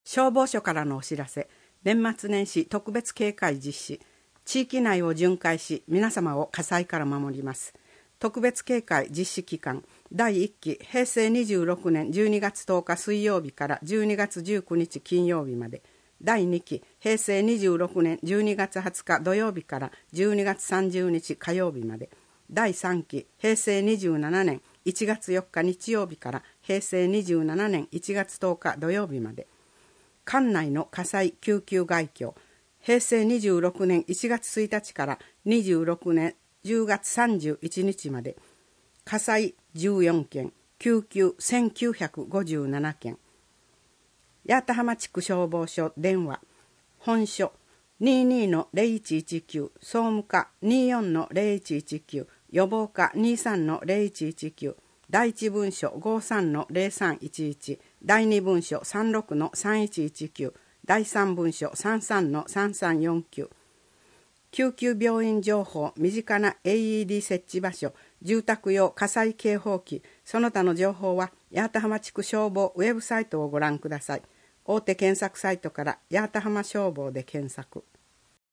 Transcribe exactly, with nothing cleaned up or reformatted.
消防署からのお知らせ。年末年始特別警戒実施。地域内を巡回し、皆様を火災から守ります。特別警戒実施期間、だいいっき、へいせいにじゅうろくねんじゅうにがつとおか水曜日からじゅうにがつじゅうくにち金曜日まで。だいにき、へいせいにじゅうろくねんじゅうにがつはつか土曜日からじゅうにがつさんじゅうにち火曜日まで。だいさんき、へいせいにじゅうななねんいちがつよっか日曜日からへいせいにじゅうななねんいちがつとおか土曜日まで。管内の火災救急概況、へいせいにじゅうろくねんいちがつついたちからにじゅうろくねんじゅうがつさんじゅういちにちまで。火災じゅうよんけん、救急せんきゅうひゃくごじゅうななけん。八幡浜地区消防署電話、本署 にじゅうにのゼロいちいちきゅう、総務課 にじゅうよんのゼロいちいちきゅう、予防課 にじゅうさんのゼロいちいちきゅう、第一分署 ごじゅうさんのゼロさんいちいち、第二分署 さんじゅうろくのさんいちいちきゅう、第三分署 さんじゅうさんのさんさんよんきゅう。救急病院情報、身近な エーイーディー 設置場所、住宅用火災警報器、その他の情報は八幡浜地区消防ウェブサイトをご覧ください。大手検索サイトから八幡浜消防で検索。